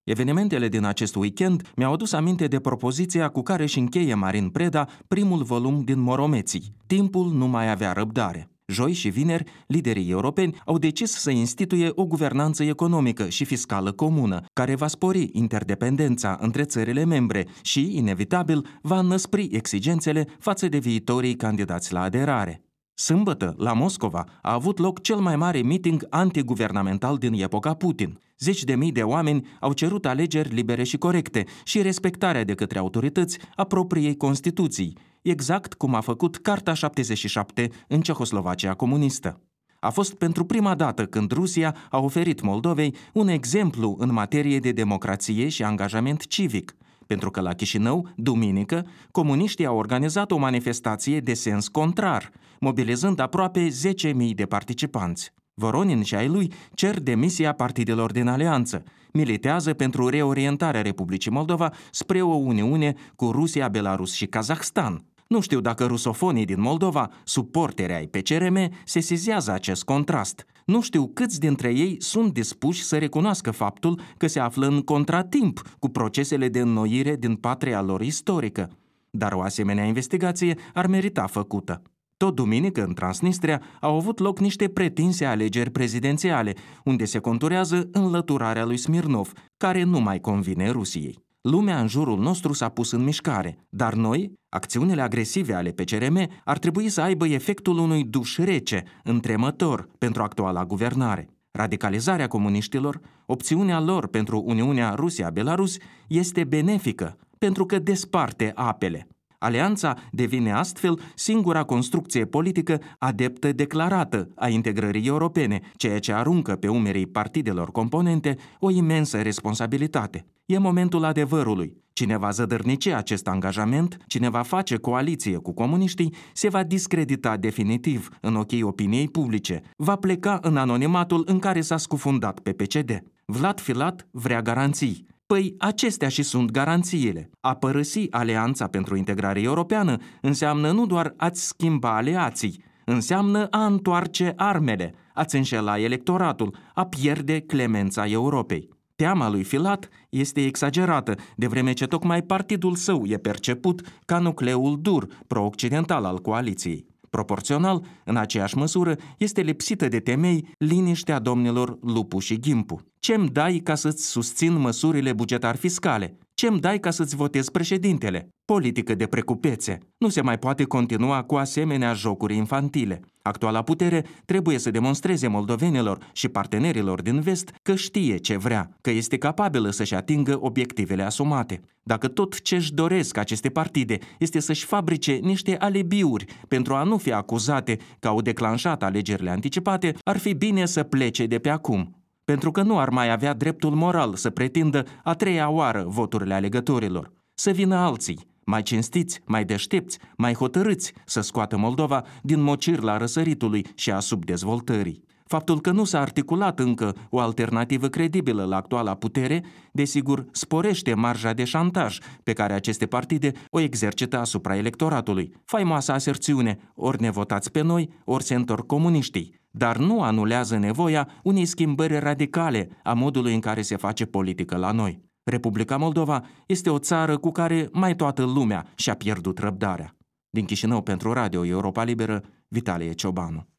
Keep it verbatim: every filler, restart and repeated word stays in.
Evenimentele din acest weekend mi-au adus aminte de propoziția cu care își încheie Marin Preda primul volum din Moromeții. Timpul nu mai avea răbdare. Joi și vineri, liderii europeni au decis să instituie o guvernanță economică și fiscală comună, care va spori interdependența între țările membre și, inevitabil, va înăspri exigențele față de viitorii candidați la aderare. Sâmbătă, la Moscova, a avut loc cel mai mare meeting antiguvernamental din epoca Putin. Zeci de mii de oameni au cerut alegeri libere și corecte și respectarea de către autorități a propriei Constituții, exact cum a făcut Carta șaptezeci și șapte în Cehoslovacia comunistă. A fost pentru prima dată când Rusia a oferit Moldovei un exemplu în materie de democrație și angajament civic, pentru că la Chișinău, duminică, comuniștii au organizat o manifestație de sens contrar, mobilizând aproape zece mii de participanți. Voronin și ai lui cer demisia partidelor din alianță, militează pentru reorientarea Republicii Moldova spre o uniune cu Rusia, Belarus și Kazahstan. Nu știu dacă rusofonii din Moldova, suporteri ai P C R M, sesizează acest contrast. Nu știu câți dintre ei sunt dispuși să recunoască faptul că se află în contratimp cu procesele de înnoire din patria lor istorică. Dar o asemenea investigație ar merita făcută. Tot duminică, în Transnistria, au avut loc niște pretinse alegeri prezidențiale, unde se conturează înlăturarea lui Smirnov, care nu mai convine Rusiei. Lumea în jurul nostru s-a pus în mișcare, dar noi, acțiunile agresive ale P C R M, ar trebui să aibă efectul unui duș rece, întremător, pentru actuala guvernare. Radicalizarea comuniștilor, opțiunea lor pentru Uniunea Rusia-Belarus, este benefică, pentru că desparte apele. Alianța devine astfel singura construcție politică adeptă declarată a integrării europene, ceea ce aruncă pe umerii partidelor componente o imensă responsabilitate. E momentul adevărului. Cine va zădărnici acest angajament, cine va face coaliție cu comuniștii, se va discredita definitiv în ochii opiniei publice, va pleca în anonimatul în care s-a scufundat pe P C D. Vlad Filat vrea garanții. Păi acestea și sunt garanțiile. A părăsi Alianța pentru Integrare Europeană înseamnă nu doar a-ți schimba aliații, înseamnă a întoarce armele, a-ți înșela electoratul, a pierde clemența Europei. Teama lui Filat este exagerată, de vreme ce tocmai partidul său e perceput ca nucleul dur pro-occidental al coaliției. Proporțional, în aceeași măsură, este lipsită de temei liniștea domnilor Lupu și Ghimpu. Ce-mi dai ca să-ți susțin măsurile bugetar-fiscale? Ce-mi dai ca să-ți votezi președintele? Politică de precupețe. Nu se mai poate continua cu asemenea jocuri infantile. Actuala putere trebuie să demonstreze moldovenilor și partenerilor din vest că știe ce vrea, că este capabilă să-și atingă obiectivele asumate. Dacă tot ce-și doresc aceste partide este să-și fabrice niște alibiuri pentru a nu fi acuzate că au declanșat alegerile anticipate, ar fi bine să plece de pe acum, pentru că nu ar mai avea dreptul moral să pretindă a treia oară voturile alegătorilor. Să vină alții, mai cinstiți, mai deștepți, mai hotărâți să scoată Moldova din mocirla răsăritului și a subdezvoltării. Faptul că nu s-a articulat încă o alternativă credibilă la actuala putere, desigur, sporește marja de șantaj pe care aceste partide o exercită asupra electoratului. Faimoasa aserțiune, ori ne votați pe noi, ori se întorc comuniștii, dar nu anulează nevoia unei schimbări radicale a modului în care se face politică la noi. Republica Moldova este o țară cu care mai toată lumea și-a pierdut răbdarea. Din Chișinău pentru Radio Europa Liberă, Vitalie Ciobanu.